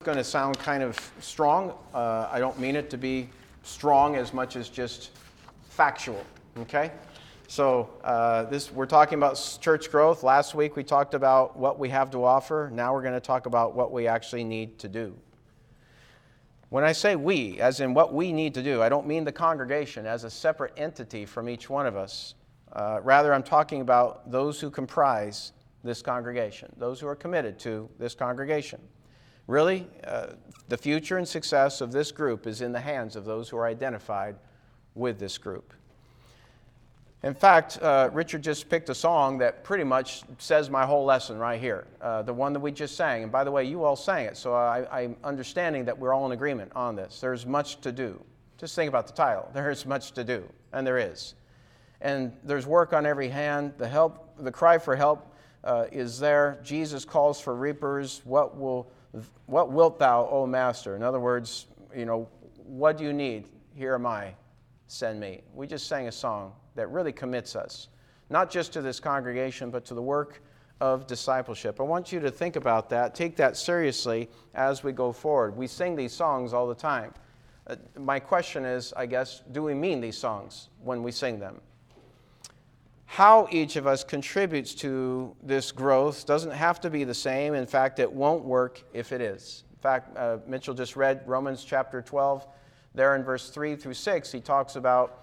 going to sound kind of strong. I don't mean it to be strong as much as just factual, okay? So we're talking about church growth. Last week we talked about what we have to offer. Now we're going to talk about what we actually need to do. When I say we, as in what we need to do, I don't mean the congregation as a separate entity from each one of us. Rather, I'm talking about those who comprise this congregation, those who are committed to this congregation. Really, the future and success of this group is in the hands of those who are identified with this group. In fact, Richard just picked a song that pretty much says my whole lesson right here, the one that we just sang. And by the way, you all sang it, so I'm understanding that we're all in agreement on this. There's much to do. Just think about the title. There is much to do, and there is. And there's work on every hand. The cry for help is there. Jesus calls for reapers. What wilt thou, O Master? In other words, what do you need? Here am I. Send me. We just sang a song that really commits us, not just to this congregation, but to the work of discipleship. I want you to think about that, take that seriously as we go forward. We sing these songs all the time. My question is, I guess, do we mean these songs when we sing them? How each of us contributes to this growth doesn't have to be the same. In fact, it won't work if it is. In fact, Mitchell just read Romans chapter 12. There in verse 3 through 6, he talks about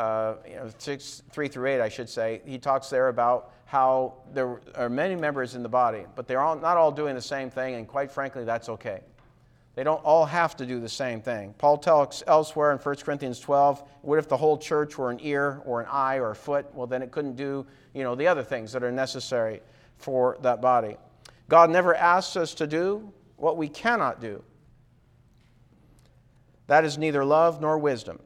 3 through 8, I should say, he talks there about how there are many members in the body, but they're not all doing the same thing, and quite frankly, that's okay. They don't all have to do the same thing. Paul talks elsewhere in 1 Corinthians 12, what if the whole church were an ear or an eye or a foot? Well, then it couldn't do, the other things that are necessary for that body. God never asks us to do what we cannot do. That is neither love nor wisdom.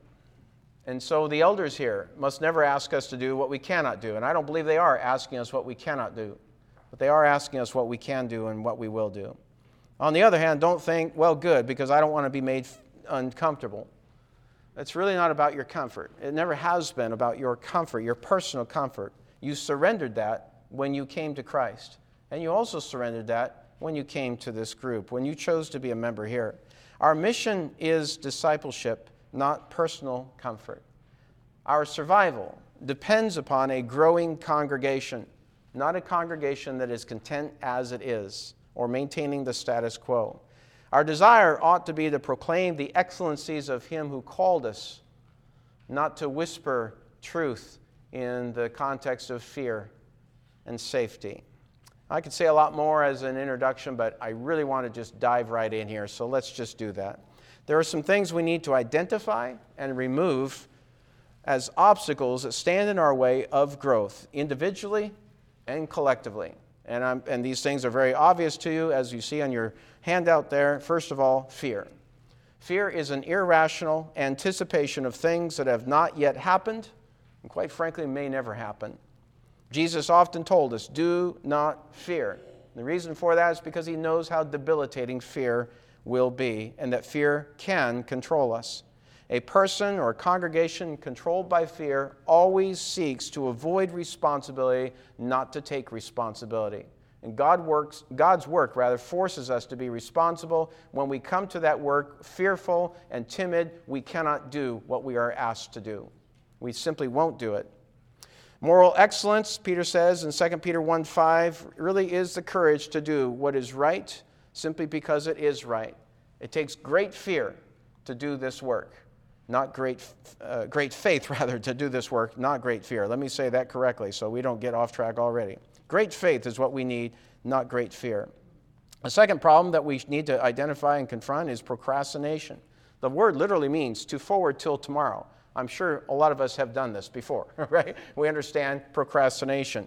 And so the elders here must never ask us to do what we cannot do. And I don't believe they are asking us what we cannot do. But they are asking us what we can do and what we will do. On the other hand, don't think, well, good, because I don't want to be made uncomfortable. It's really not about your comfort. It never has been about your comfort, your personal comfort. You surrendered that when you came to Christ. And you also surrendered that when you came to this group, when you chose to be a member here. Our mission is discipleship, not personal comfort. Our survival depends upon a growing congregation, not a congregation that is content as it is or maintaining the status quo. Our desire ought to be to proclaim the excellencies of Him who called us, not to whisper truth in the context of fear and safety. I could say a lot more as an introduction, but I really want to just dive right in here, so let's just do that. There are some things we need to identify and remove as obstacles that stand in our way of growth, individually and collectively. And these things are very obvious to you, as you see on your handout there. First of all, fear. Fear is an irrational anticipation of things that have not yet happened, and quite frankly, may never happen. Jesus often told us, do not fear. The reason for that is because He knows how debilitating fear will be, and that fear can control us. A person or a congregation controlled by fear always seeks to avoid responsibility, not to take responsibility. And God's work forces us to be responsible. When we come to that work fearful and timid, we cannot do what we are asked to do. We simply won't do it. Moral excellence, Peter says in 2 Peter 1:5, really is the courage to do what is right simply because it is right. It takes great fear to do this work, not great faith, rather, to do this work, not great fear. Let me say that correctly so we don't get off track already. Great faith is what we need, not great fear. A second problem that we need to identify and confront is procrastination. The word literally means to forward till tomorrow. I'm sure a lot of us have done this before, right? We understand procrastination,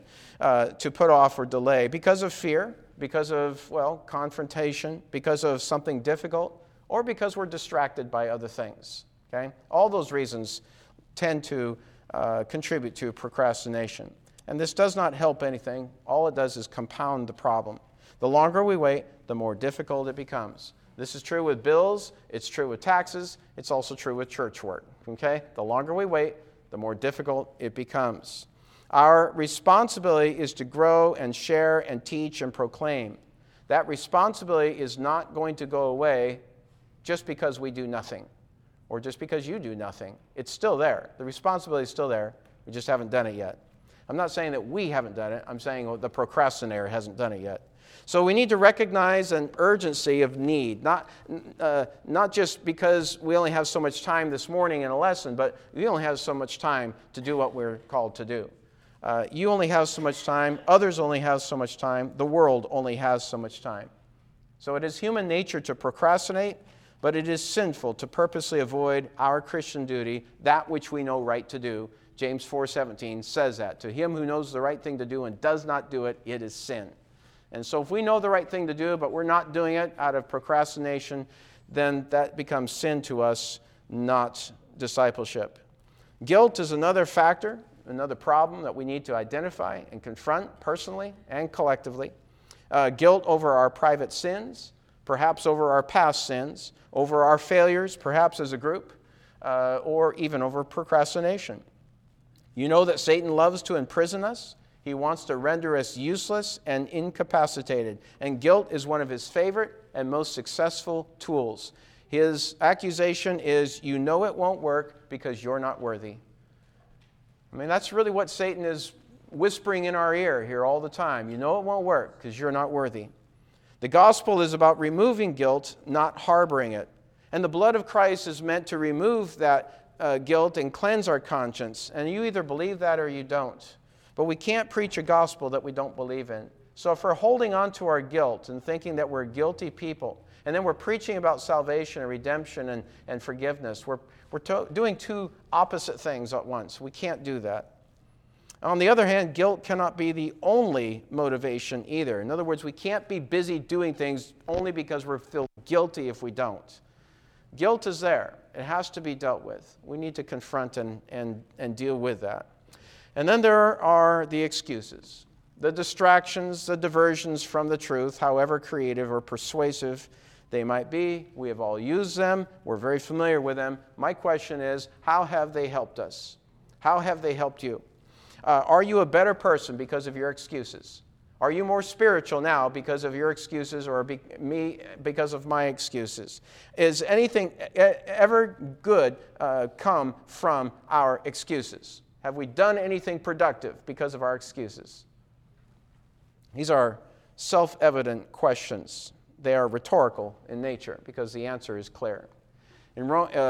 to put off or delay because of fear, because of, confrontation, because of something difficult, or because we're distracted by other things, okay? All those reasons tend to contribute to procrastination. And this does not help anything. All it does is compound the problem. The longer we wait, the more difficult it becomes. This is true with bills, it's true with taxes, it's also true with church work, okay? The longer we wait, the more difficult it becomes. Our responsibility is to grow and share and teach and proclaim. that responsibility is not going to go away just because we do nothing or just because you do nothing. It's still there. The responsibility is still there. We just haven't done it yet. I'm not saying that we haven't done it. I'm saying the procrastinator hasn't done it yet. So we need to recognize an urgency of need, not just because we only have so much time this morning in a lesson, but we only have so much time to do what we're called to do. You only have so much time. Others only have so much time. The world only has so much time. So it is human nature to procrastinate, but it is sinful to purposely avoid our Christian duty, that which we know right to do. James 4:17 says that. To him who knows the right thing to do and does not do it, it is sin. And so if we know the right thing to do, but we're not doing it out of procrastination, then that becomes sin to us, not discipleship. Guilt is another factor, another problem that we need to identify and confront personally and collectively. Guilt over our private sins, perhaps over our past sins, over our failures, perhaps as a group, or even over procrastination. You know that Satan loves to imprison us. He wants to render us useless and incapacitated. And guilt is one of his favorite and most successful tools. His accusation is, you know it won't work because you're not worthy. I mean, that's really what Satan is whispering in our ear here all the time. You know it won't work because you're not worthy. The gospel is about removing guilt, not harboring it. And the blood of Christ is meant to remove that guilt and cleanse our conscience. And you either believe that or you don't. But we can't preach a gospel that we don't believe in. So if we're holding on to our guilt and thinking that we're guilty people, and then we're preaching about salvation and redemption and forgiveness, we're doing two opposite things at once. We can't do that. On the other hand, guilt cannot be the only motivation either. In other words, we can't be busy doing things only because we feel guilty if we don't. Guilt is there. It has to be dealt with. We need to confront and deal with that. And then there are the excuses, the distractions, the diversions from the truth, however creative or persuasive they might be. We have all used them. We're very familiar with them. My question is, how have they helped us? How have they helped you? Are you a better person because of your excuses? Are you more spiritual now because of your excuses or me because of my excuses? Is anything ever good come from our excuses? Have we done anything productive because of our excuses? These are self-evident questions. They are rhetorical in nature because the answer is clear. In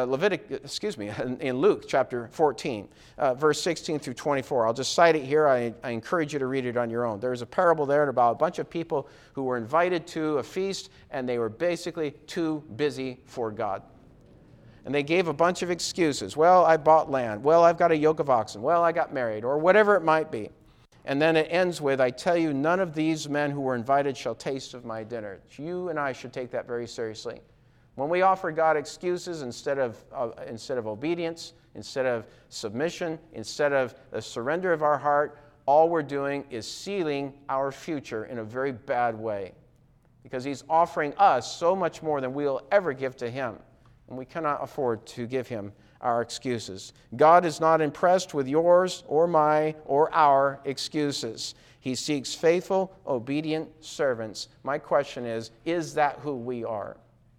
Luke chapter 14, verse 16 through 24. I'll just cite it here. I encourage you to read it on your own. There's a parable there about a bunch of people who were invited to a feast, and they were basically too busy for God. And they gave a bunch of excuses. Well, I bought land. Well, I've got a yoke of oxen. Well, I got married, or whatever it might be. And then it ends with, I tell you, none of these men who were invited shall taste of my dinner. You and I should take that very seriously. When we offer God excuses instead of obedience, instead of submission, instead of a surrender of our heart, all we're doing is sealing our future in a very bad way. Because he's offering us so much more than we'll ever give to him. And we cannot afford to give him our excuses. God is not impressed with yours or my or our excuses. He seeks faithful, obedient servants. My question is that who we are?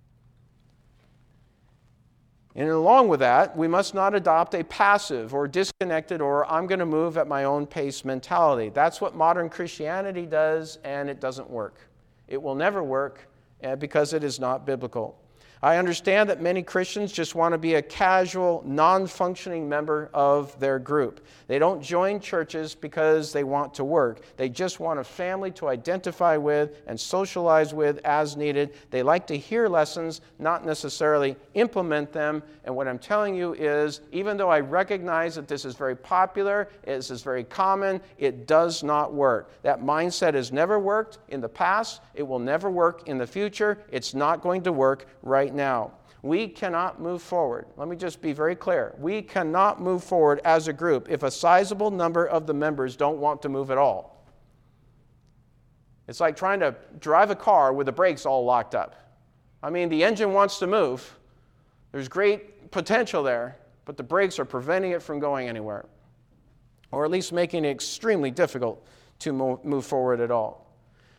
And along with that, we must not adopt a passive or disconnected or I'm going to move at my own pace mentality. That's what modern Christianity does, and it doesn't work. It will never work because it is not biblical. I understand that many Christians just want to be a casual, non-functioning member of their group. They don't join churches because they want to work. They just want a family to identify with and socialize with as needed. They like to hear lessons, not necessarily implement them. And what I'm telling you is, even though I recognize that this is very popular, this is very common, it does not work. That mindset has never worked in the past. It will never work in the future. It's not going to work right now. We cannot move forward. Let me just be very clear. We cannot move forward as a group if a sizable number of the members don't want to move at all. It's like trying to drive a car with the brakes all locked up. I mean, the engine wants to move. There's great potential there, but the brakes are preventing it from going anywhere, or at least making it extremely difficult to move forward at all.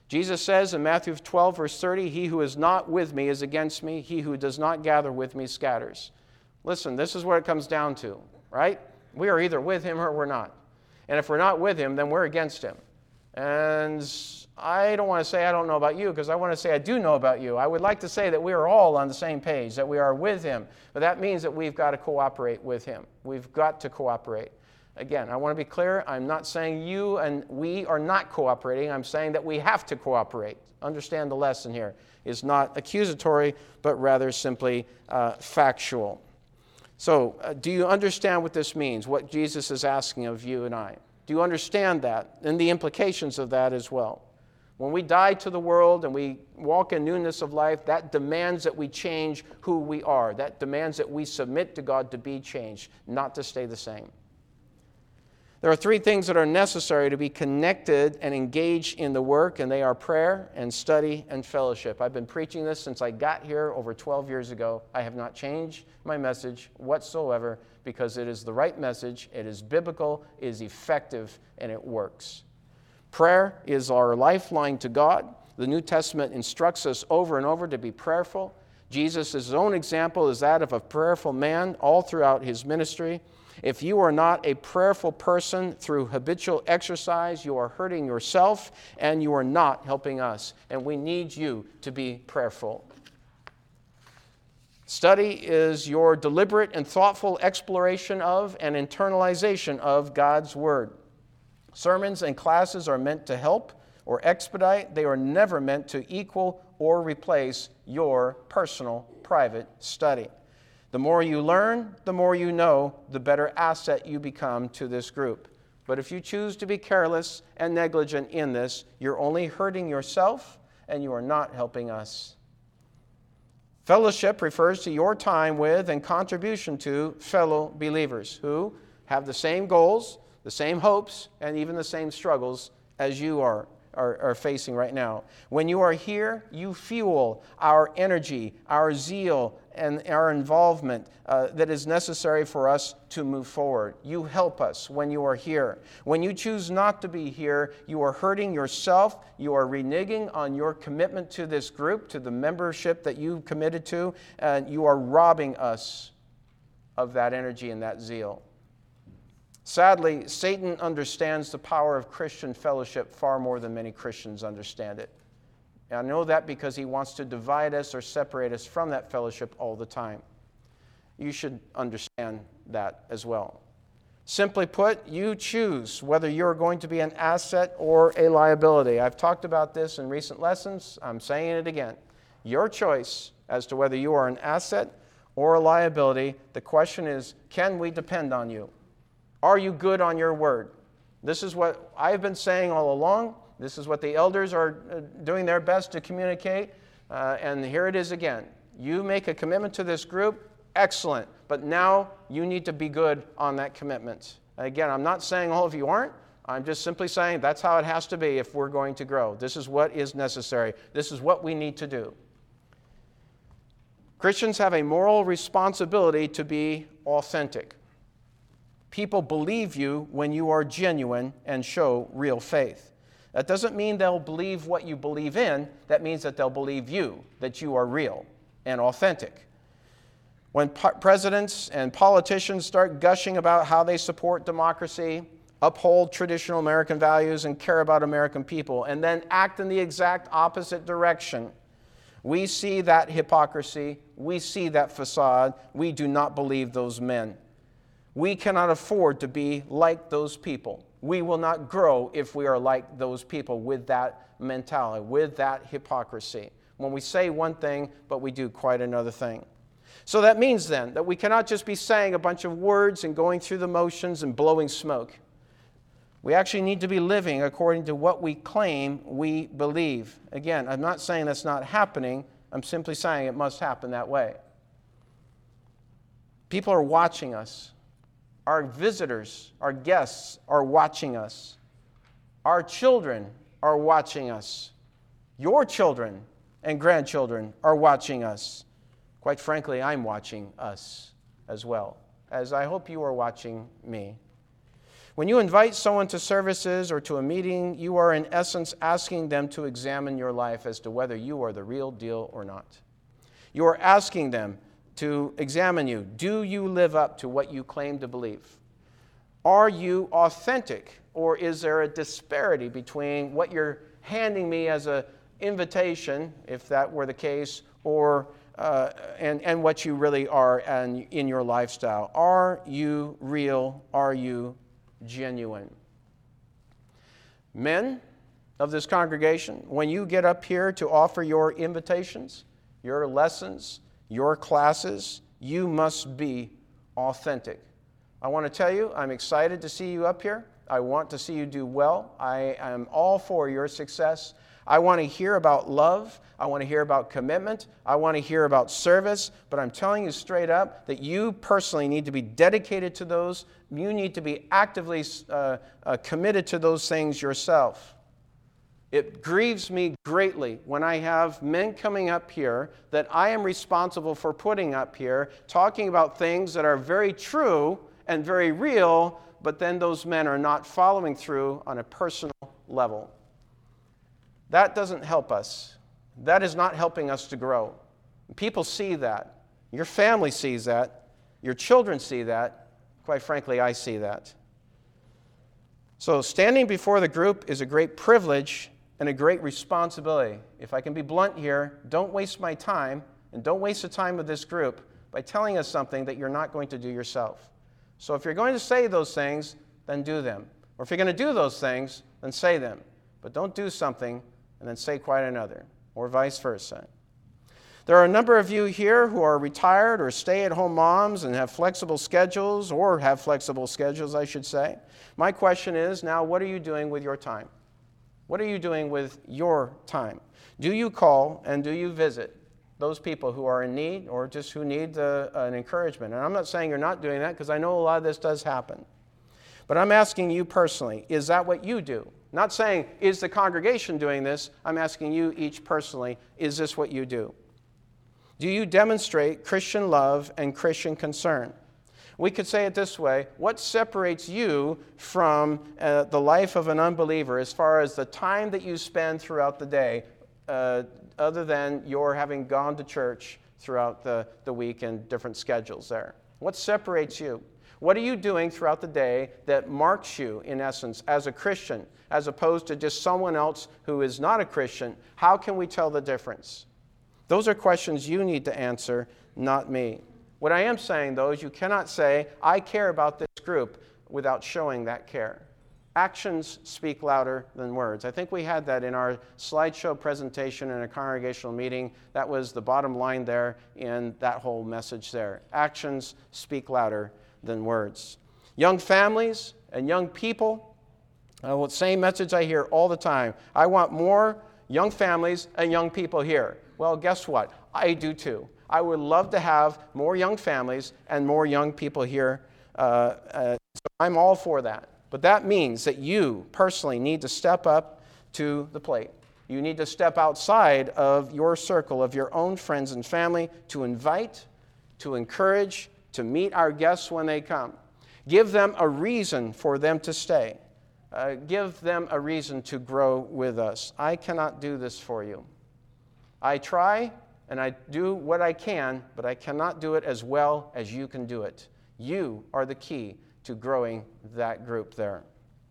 Jesus says in Matthew 12, verse 30, "He who is not with me is against me. He who does not gather with me scatters." Listen, this is what it comes down to, right? We are either with him or we're not. And if we're not with him, then we're against him. And I don't want to say I don't know about you, because I want to say I do know about you. I would like to say that we are all on the same page, that we are with him. But that means that we've got to cooperate with him. We've got to cooperate. Again, I want to be clear. I'm not saying you and we are not cooperating. I'm saying that we have to cooperate. Understand the lesson here is not accusatory, but rather simply factual. So, do you understand what this means, what Jesus is asking of you and I? Do you understand that and the implications of that as well? When we die to the world and we walk in newness of life, that demands that we change who we are. That demands that we submit to God to be changed, not to stay the same. There are three things that are necessary to be connected and engaged in the work, and they are prayer and study and fellowship. I've been preaching this since I got here over 12 years ago. I have not changed my message whatsoever because it is the right message, it is biblical, it is effective, and it works. Prayer is our lifeline to God. The New Testament instructs us over and over to be prayerful. Jesus' own example is that of a prayerful man all throughout his ministry. If you are not a prayerful person through habitual exercise, you are hurting yourself and you are not helping us. And we need you to be prayerful. Study is your deliberate and thoughtful exploration of and internalization of God's Word. Sermons and classes are meant to help or expedite. They are never meant to equal or replace your personal, private study. The more you learn, the more you know, the better asset you become to this group. But if you choose to be careless and negligent in this, you're only hurting yourself and you are not helping us. Fellowship refers to your time with and contribution to fellow believers who have the same goals, the same hopes, and even the same struggles as you are facing right now. When you are here, you fuel our energy, our zeal, and our involvement that is necessary for us to move forward. You help us when you are here. When you choose not to be here, you are hurting yourself. You are reneging on your commitment to this group, to the membership that you committed to, and you are robbing us of that energy and that zeal. Sadly, Satan understands the power of Christian fellowship far more than many Christians understand it. And I know that because he wants to divide us or separate us from that fellowship all the time. You should understand that as well. Simply put, you choose whether you're going to be an asset or a liability. I've talked about this in recent lessons. I'm saying it again. Your choice as to whether you are an asset or a liability. The question is, can we depend on you? Are you good on your word? This is what I've been saying all along. This is what the elders are doing their best to communicate. And here it is again. You make a commitment to this group, excellent. But now you need to be good on that commitment. Again, I'm not saying all of you aren't. I'm just simply saying that's how it has to be if we're going to grow. This is what is necessary. This is what we need to do. Christians have a moral responsibility to be authentic. People believe you when you are genuine and show real faith. That doesn't mean they'll believe what you believe in. That means that they'll believe you, that you are real and authentic. When presidents and politicians start gushing about how they support democracy, uphold traditional American values, and care about American people, and then act in the exact opposite direction, we see that hypocrisy. We see that facade. We do not believe those men. We cannot afford to be like those people. We will not grow if we are like those people with that mentality, with that hypocrisy. When we say one thing, but we do quite another thing. So that means then that we cannot just be saying a bunch of words and going through the motions and blowing smoke. We actually need to be living according to what we claim we believe. Again, I'm not saying that's not happening. I'm simply saying it must happen that way. People are watching us. Our visitors, our guests are watching us. Our children are watching us. Your children and grandchildren are watching us. Quite frankly, I'm watching us as well, as I hope you are watching me. When you invite someone to services or to a meeting, you are in essence asking them to examine your life as to whether you are the real deal or not. You are asking them to examine you. Do you live up to what you claim to believe? Are you authentic, or is there a disparity between what you're handing me as an invitation, if that were the case, or and what you really are in your lifestyle? Are you real? Are you genuine? Men of this congregation, when you get up here to offer your invitations, your lessons, your classes, you must be authentic. I want to tell you, I'm excited to see you up here. I want to see you do well. I am all for your success. I want to hear about love. I want to hear about commitment. I want to hear about service. But I'm telling you straight up that you personally need to be dedicated to those. You need to be actively committed to those things yourself. It grieves me greatly when I have men coming up here that I am responsible for putting up here, talking about things that are very true and very real, but then those men are not following through on a personal level. That doesn't help us. That is not helping us to grow. People see that. Your family sees that. Your children see that. Quite frankly, I see that. So standing before the group is a great privilege and a great responsibility. If I can be blunt here, don't waste my time, and don't waste the time of this group by telling us something that you're not going to do yourself. So if you're going to say those things, then do them. Or if you're going to do those things, then say them. But don't do something and then say quite another, or vice versa. There are a number of you here who are retired or stay-at-home moms and have flexible schedules, I should say. My question is now, what are you doing with your time? What are you doing with your time? Do you call and do you visit those people who are in need or just who need an encouragement? And I'm not saying you're not doing that, because I know a lot of this does happen. But I'm asking you personally, is that what you do? Not saying, is the congregation doing this? I'm asking you each personally, is this what you do? Do you demonstrate Christian love and Christian concern? We could say it this way: what separates you from the life of an unbeliever as far as the time that you spend throughout the day, other than your having gone to church throughout the week and different schedules there? What separates you? What are you doing throughout the day that marks you, in essence, as a Christian, as opposed to just someone else who is not a Christian? How can we tell the difference? Those are questions you need to answer, not me. What I am saying, though, is you cannot say, I care about this group, without showing that care. Actions speak louder than words. I think we had that in our slideshow presentation in a congregational meeting. That was the bottom line there in that whole message there. Actions speak louder than words. Young families and young people, same message I hear all the time. I want more young families and young people here. Well, guess what? I do too. I would love to have more young families and more young people here. So I'm all for that. But that means that you personally need to step up to the plate. You need to step outside of your circle of your own friends and family to invite, to encourage, to meet our guests when they come. Give them a reason for them to stay. Give them a reason to grow with us. I cannot do this for you. I try and I do what I can, but I cannot do it as well as you can do it. You are the key to growing that group there.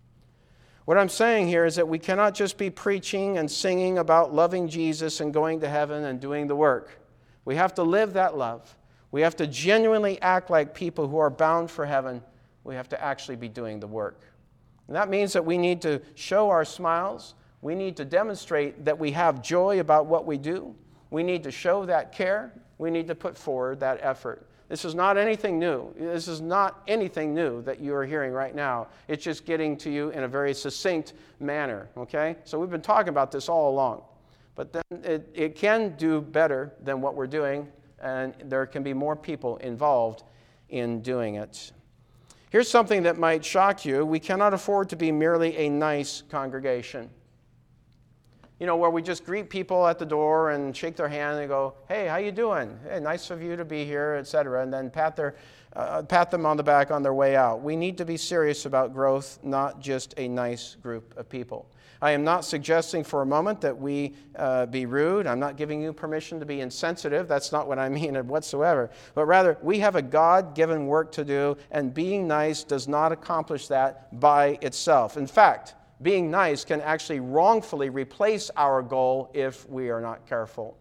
What I'm saying here is that we cannot just be preaching and singing about loving Jesus and going to heaven and doing the work. We have to live that love. We have to genuinely act like people who are bound for heaven. We have to actually be doing the work. And that means that we need to show our smiles. We need to demonstrate that we have joy about what we do. We need to show that care. We need to put forward that effort. This is not anything new. This is not anything new that you are hearing right now. It's just getting to you in a very succinct manner, okay? So we've been talking about this all along. But then it can do better than what we're doing, and there can be more people involved in doing it. Here's something that might shock you. We cannot afford to be merely a nice congregation. where we just greet people at the door and shake their hand and go, hey, how you doing? Hey, nice of you to be here, etc. And then pat them on the back on their way out. We need to be serious about growth, not just a nice group of people. I am not suggesting for a moment that we be rude. I'm not giving you permission to be insensitive. That's not what I mean whatsoever. But rather, we have a God-given work to do, and being nice does not accomplish that by itself. In fact, being nice can actually wrongfully replace our goal if we are not careful.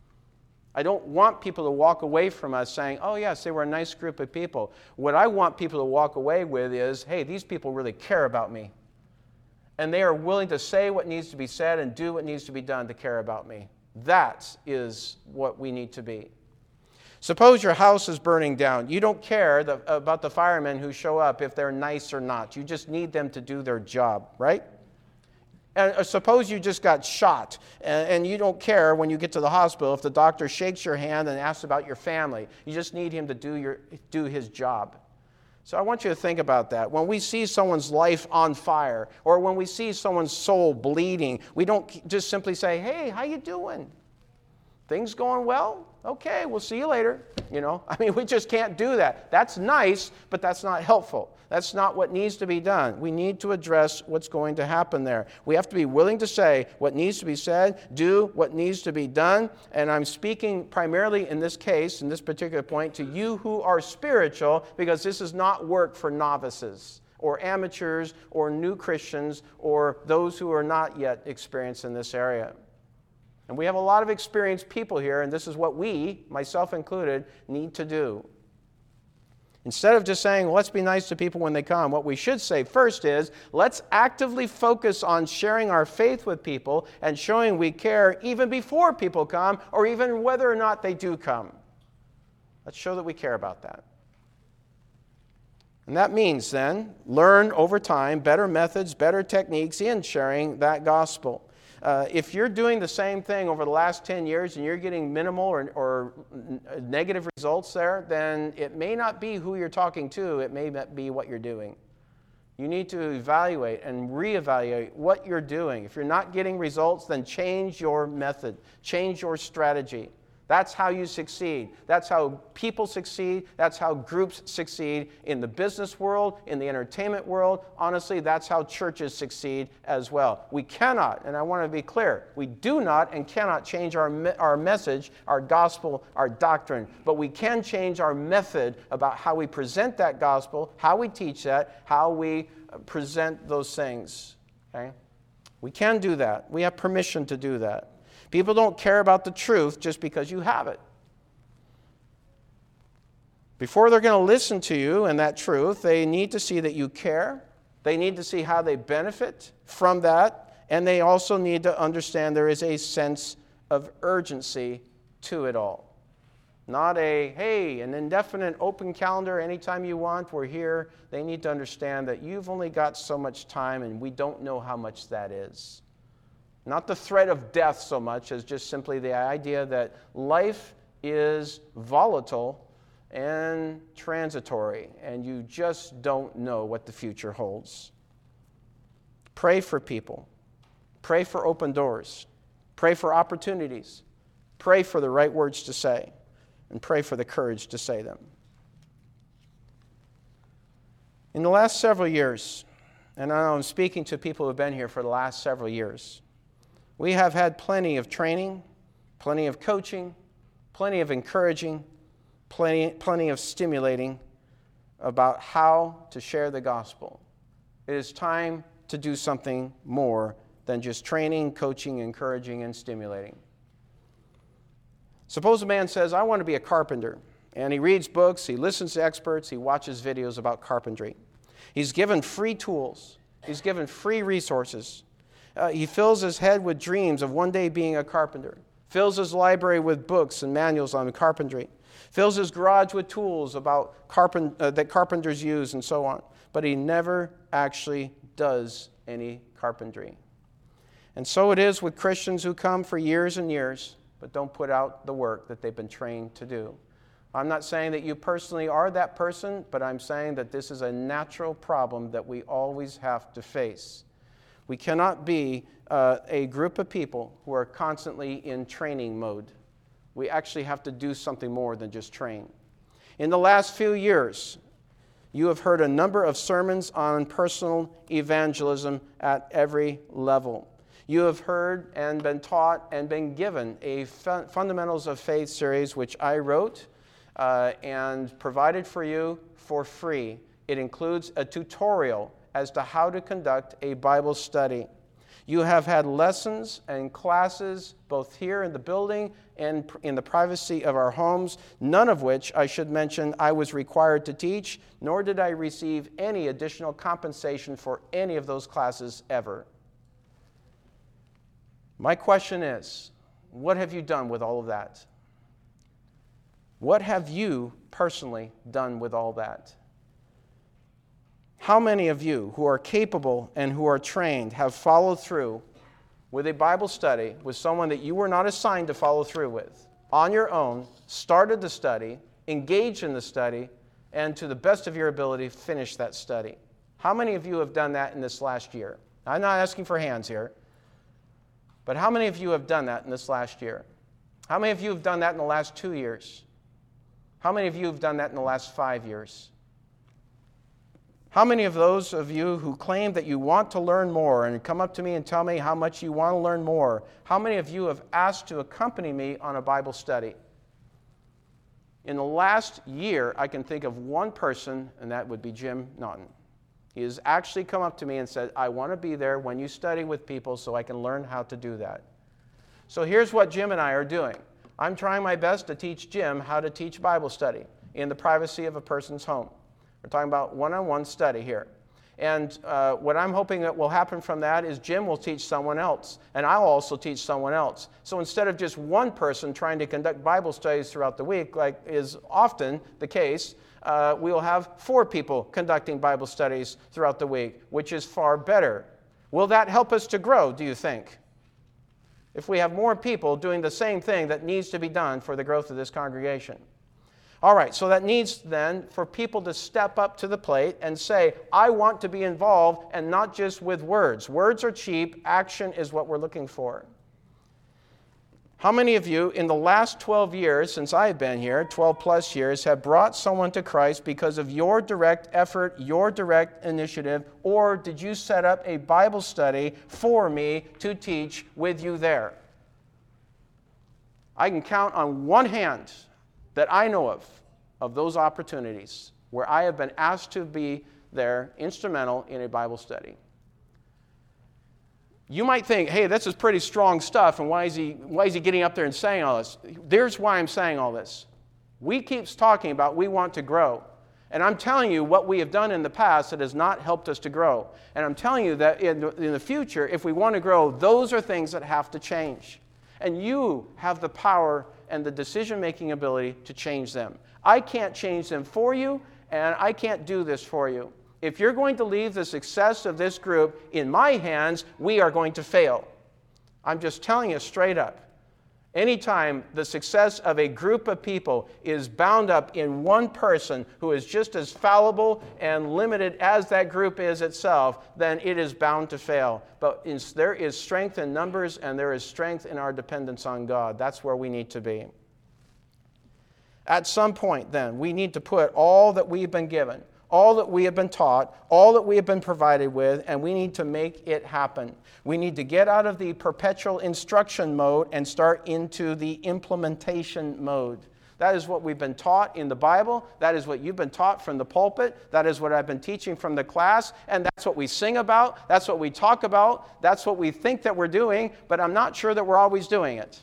I don't want people to walk away from us saying, oh yes, they were a nice group of people. What I want people to walk away with is, hey, these people really care about me. And they are willing to say what needs to be said and do what needs to be done to care about me. That is what we need to be. Suppose your house is burning down. You don't care about the firemen who show up if they're nice or not. You just need them to do their job, right? And suppose you just got shot, and you don't care when you get to the hospital if the doctor shakes your hand and asks about your family. You just need him to do his job. So I want you to think about that. When we see someone's life on fire, or when we see someone's soul bleeding, we don't just simply say, hey, how you doing? Things going well? Okay, we'll see you later. We just can't do that. That's nice, but that's not helpful. That's not what needs to be done. We need to address what's going to happen there. We have to be willing to say what needs to be said, do what needs to be done. And I'm speaking primarily in this case, in this particular point, to you who are spiritual, because this is not work for novices or amateurs or new Christians or those who are not yet experienced in this area. And we have a lot of experienced people here, and this is what we, myself included, need to do. Instead of just saying, well, let's be nice to people when they come, what we should say first is, let's actively focus on sharing our faith with people and showing we care even before people come, or even whether or not they do come. Let's show that we care about that. And that means then, learn over time better methods, better techniques in sharing that gospel. If you're doing the same thing over the last 10 years and you're getting minimal or negative results there, then it may not be who you're talking to, it may not be what you're doing. You need to evaluate and reevaluate what you're doing. If you're not getting results, then change your method, change your strategy. That's how you succeed. That's how people succeed. That's how groups succeed in the business world, in the entertainment world. Honestly, that's how churches succeed as well. We cannot, and I want to be clear, we do not and cannot change our message, our gospel, our doctrine, but we can change our method about how we present that gospel, how we teach that, how we present those things. Okay? We can do that. We have permission to do that. People don't care about the truth just because you have it. Before they're going to listen to you and that truth, they need to see that you care. They need to see how they benefit from that. And they also need to understand there is a sense of urgency to it all. Not an indefinite open calendar anytime you want, we're here. They need to understand that you've only got so much time and we don't know how much that is. Not the threat of death so much as just simply the idea that life is volatile and transitory, and you just don't know what the future holds. Pray for people. Pray for open doors. Pray for opportunities. Pray for the right words to say, and pray for the courage to say them. In the last several years, and I know I'm speaking to people who have been here for the last several years, we have had plenty of training, plenty of coaching, plenty of encouraging, plenty of stimulating about how to share the gospel. It is time to do something more than just training, coaching, encouraging, and stimulating. Suppose a man says, I want to be a carpenter, and he reads books, he listens to experts, he watches videos about carpentry. He's given free tools. He's given free resources. He fills his head with dreams of one day being a carpenter. Fills his library with books and manuals on carpentry. Fills his garage with tools about that carpenters use and so on. But he never actually does any carpentry. And so it is with Christians who come for years and years, but don't put out the work that they've been trained to do. I'm not saying that you personally are that person, but I'm saying that this is a natural problem that we always have to face. We cannot be a group of people who are constantly in training mode. We actually have to do something more than just train. In the last few years, you have heard a number of sermons on personal evangelism at every level. You have heard and been taught and been given a Fundamentals of Faith series, which I wrote and provided for you for free. It includes a tutorial as to how to conduct a Bible study. You have had lessons and classes both here in the building and in the privacy of our homes, none of which, I should mention, I was required to teach, nor did I receive any additional compensation for any of those classes ever. My question is, what have you done with all of that? What have you personally done with all that? How many of you who are capable and who are trained have followed through with a Bible study with someone that you were not assigned to follow through with, on your own, started the study, engaged in the study, and to the best of your ability, finished that study? How many of you have done that in this last year? I'm not asking for hands here, but how many of you have done that in this last year? How many of you have done that in the last 2 years? How many of you have done that in the last 5 years? How many of those of you who claim that you want to learn more and come up to me and tell me how much you want to learn more, how many of you have asked to accompany me on a Bible study? In the last year, I can think of one person, and that would be Jim Naughton. He has actually come up to me and said, I want to be there when you study with people so I can learn how to do that. So here's what Jim and I are doing. I'm trying my best to teach Jim how to teach Bible study in the privacy of a person's home. We're talking about one-on-one study here. And what I'm hoping that will happen from that is Jim will teach someone else, and I'll also teach someone else. So instead of just one person trying to conduct Bible studies throughout the week, like is often the case, we will have 4 people conducting Bible studies throughout the week, which is far better. Will that help us to grow, do you think? If we have more people doing the same thing that needs to be done for the growth of this congregation. All right, so that needs then for people to step up to the plate and say, I want to be involved, and not just with words. Words are cheap. Action is what we're looking for. How many of you in the last 12 years, since I've been here, 12 plus years, have brought someone to Christ because of your direct effort, your direct initiative, or did you set up a Bible study for me to teach with you there? I can count on one hand that I know of those opportunities where I have been asked to be there, instrumental in a Bible study. You might think, hey, this is pretty strong stuff, and why is he getting up there and saying all this? There's why I'm saying all this. We keep talking about we want to grow. And I'm telling you what we have done in the past that has not helped us to grow. And I'm telling you that in the future, if we want to grow, those are things that have to change. And you have the power and the decision-making ability to change them. I can't change them for you, and I can't do this for you. If you're going to leave the success of this group in my hands, we are going to fail. I'm just telling you straight up. Anytime the success of a group of people is bound up in one person who is just as fallible and limited as that group is itself, then it is bound to fail. But there is strength in numbers, and there is strength in our dependence on God. That's where we need to be. At some point, then, we need to put all that we've been given, all that we have been taught, all that we have been provided with, and we need to make it happen. We need to get out of the perpetual instruction mode and start into the implementation mode. That is what we've been taught in the Bible. That is what you've been taught from the pulpit. That is what I've been teaching from the class. And that's what we sing about. That's what we talk about. That's what we think that we're doing, but I'm not sure that we're always doing it.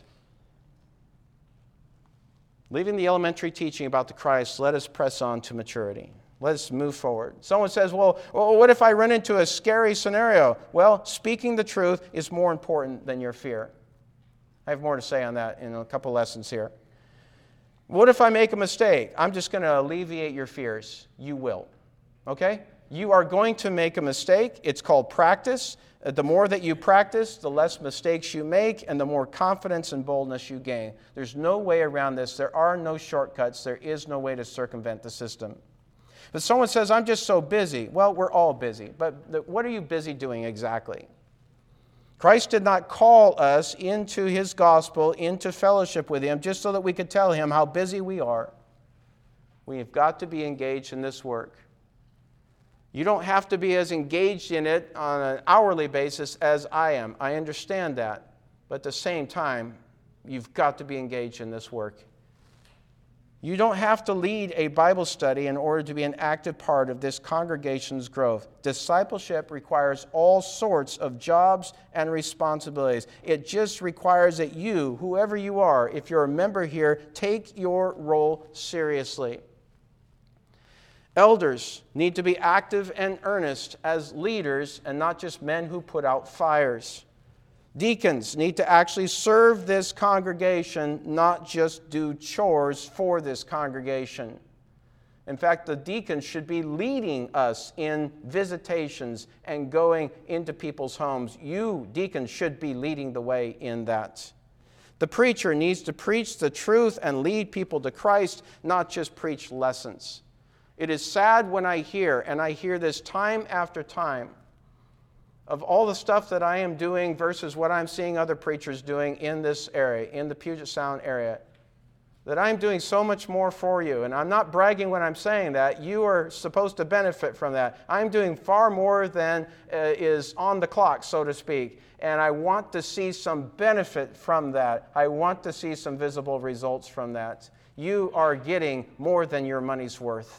Leaving the elementary teaching about the Christ, let us press on to maturity. Let's move forward. Someone says, well, what if I run into a scary scenario? Well, speaking the truth is more important than your fear. I have more to say on that in a couple lessons here. What if I make a mistake? I'm just going to alleviate your fears. You will. Okay? You are going to make a mistake. It's called practice. The more that you practice, the less mistakes you make, and the more confidence and boldness you gain. There's no way around this. There are no shortcuts. There is no way to circumvent the system. But someone says, I'm just so busy. Well, we're all busy. But what are you busy doing exactly? Christ did not call us into his gospel, into fellowship with him, just so that we could tell him how busy we are. We've got to be engaged in this work. You don't have to be as engaged in it on an hourly basis as I am. I understand that. But at the same time, you've got to be engaged in this work. You don't have to lead a Bible study in order to be an active part of this congregation's growth. Discipleship requires all sorts of jobs and responsibilities. It just requires that you, whoever you are, if you're a member here, take your role seriously. Elders need to be active and earnest as leaders and not just men who put out fires. Deacons need to actually serve this congregation, not just do chores for this congregation. In fact, the deacons should be leading us in visitations and going into people's homes. You, deacons, should be leading the way in that. The preacher needs to preach the truth and lead people to Christ, not just preach lessons. It is sad when I hear, and I hear this time after time, of all the stuff that I am doing versus what I'm seeing other preachers doing in this area, in the Puget Sound area, that I'm doing so much more for you. And I'm not bragging when I'm saying that. You are supposed to benefit from that. I'm doing far more than is on the clock, so to speak. And I want to see some benefit from that. I want to see some visible results from that. You are getting more than your money's worth.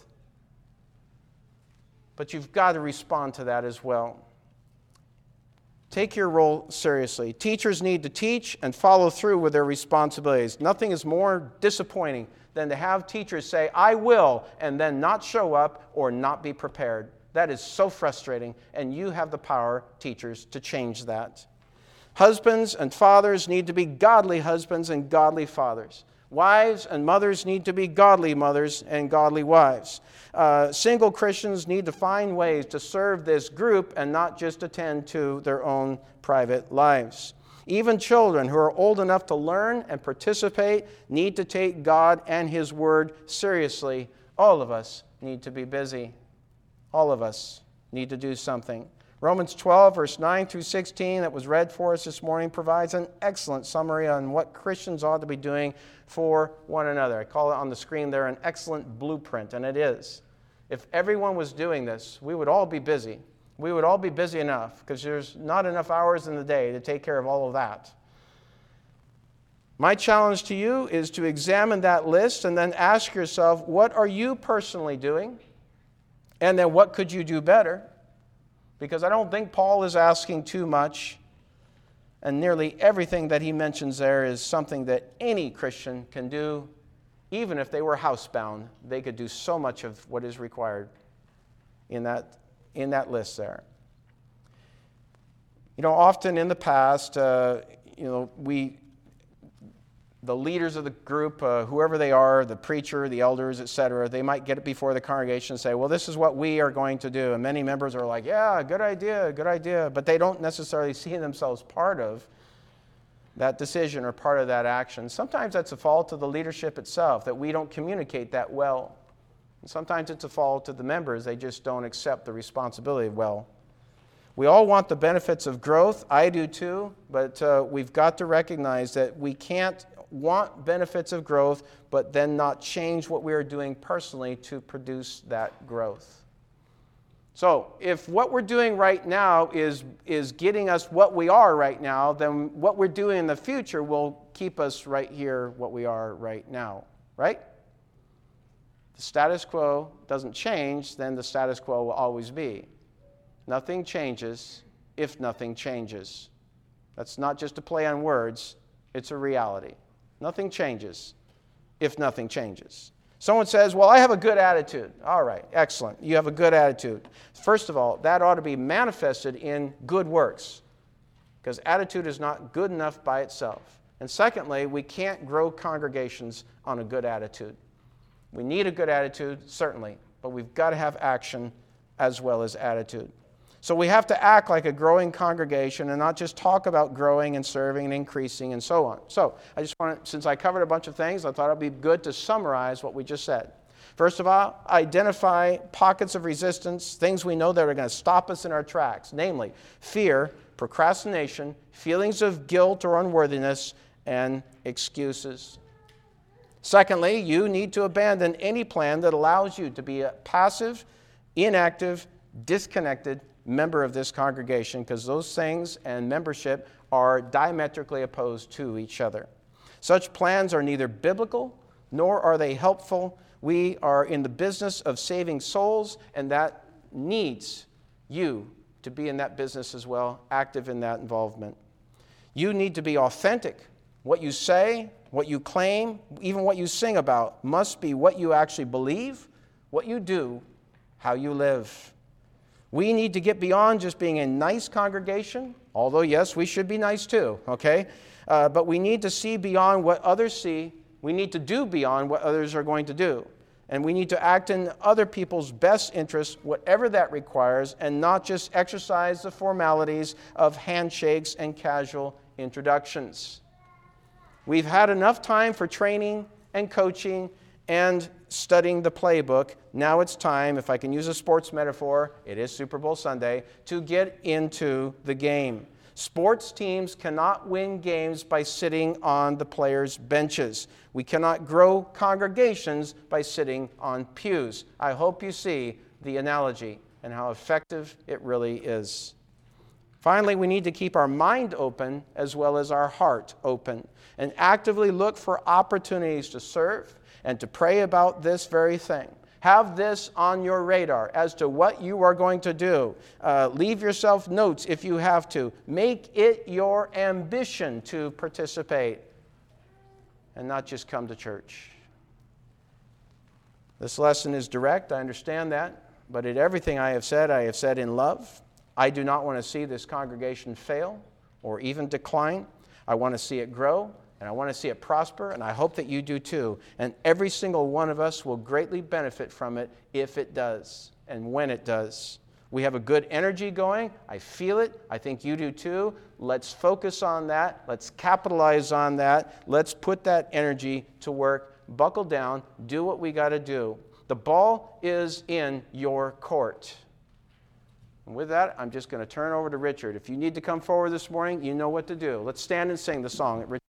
But you've got to respond to that as well. Take your role seriously. Teachers need to teach and follow through with their responsibilities. Nothing is more disappointing than to have teachers say, I will, and then not show up or not be prepared. That is so frustrating, and you have the power, teachers, to change that. Husbands and fathers need to be godly husbands and godly fathers. Wives and mothers need to be godly mothers and godly wives. Single Christians need to find ways to serve this group and not just attend to their own private lives. Even children who are old enough to learn and participate need to take God and His Word seriously. All of us need to be busy. All of us need to do something. Romans 12, verse 9 through 16, that was read for us this morning, provides an excellent summary on what Christians ought to be doing for one another. I call it on the screen there an excellent blueprint, and it is. If everyone was doing this, we would all be busy. We would all be busy enough because there's not enough hours in the day to take care of all of that. My challenge to you is to examine that list and then ask yourself, what are you personally doing? And then what could you do better? Because I don't think Paul is asking too much, and nearly everything that he mentions there is something that any Christian can do. Even if they were housebound, they could do so much of what is required in that list there. You know, often in the past, the leaders of the group, whoever they are, the preacher, the elders, etc., they might get it before the congregation and say, well, this is what we are going to do. And many members are like, yeah, good idea. But they don't necessarily see themselves part of that decision or part of that action. Sometimes that's a fault of the leadership itself, that we don't communicate that well. And sometimes it's a fault of the members. They just don't accept the responsibility well. We all want the benefits of growth. I do too. But we've got to recognize that we can't want benefits of growth, but then not change what we are doing personally to produce that growth. So if what we're doing right now is getting us what we are right now, then what we're doing in the future will keep us right here, what we are right now, right? The status quo doesn't change, then the status quo will always be. Nothing changes if nothing changes. That's not just a play on words, it's a reality. Nothing changes if nothing changes. Someone says, well, I have a good attitude. All right, excellent. You have a good attitude. First of all, that ought to be manifested in good works, because attitude is not good enough by itself. And secondly, we can't grow congregations on a good attitude. We need a good attitude, certainly, but we've got to have action as well as attitude. So we have to act like a growing congregation and not just talk about growing and serving and increasing and so on. So I just want to, since I covered a bunch of things, I thought it would be good to summarize what we just said. First of all, identify pockets of resistance, things we know that are going to stop us in our tracks, namely fear procrastination, feelings of guilt or unworthiness, and excuses. Secondly, you need to abandon any plan that allows you to be a passive, inactive, disconnected member of this congregation, because those things and membership are diametrically opposed to each other. Such plans are neither biblical nor are they helpful. We are in the business of saving souls, and that needs you to be in that business as well, active in that involvement. You need to be authentic. What you say, what you claim, even what you sing about must be what you actually believe, what you do, how you live. We need to get beyond just being a nice congregation, although, yes, we should be nice too, okay? But we need to see beyond what others see. We need to do beyond what others are going to do. And we need to act in other people's best interests, whatever that requires, and not just exercise the formalities of handshakes and casual introductions. We've had enough time for training and coaching and studying the playbook. Now it's time, if I can use a sports metaphor, it is Super Bowl Sunday, to get into the game. Sports teams cannot win games by sitting on the players' benches. We cannot grow congregations by sitting on pews. I hope you see the analogy and how effective it really is. Finally, we need to keep our mind open as well as our heart open and actively look for opportunities to serve and to pray about this very thing. Have this on your radar as to what you are going to do. Leave yourself notes if you have to. Make it your ambition to participate and not just come to church. This lesson is direct, I understand that, but in everything I have said in love. I do not want to see this congregation fail or even decline. I want to see it grow, and I want to see it prosper, and I hope that you do too. And every single one of us will greatly benefit from it if it does and when it does. We have a good energy going. I feel it. I think you do too. Let's focus on that. Let's capitalize on that. Let's put that energy to work. Buckle down. Do what we got to do. The ball is in your court. And with that, I'm just going to turn over to Richard. If you need to come forward this morning, you know what to do. Let's stand and sing the song.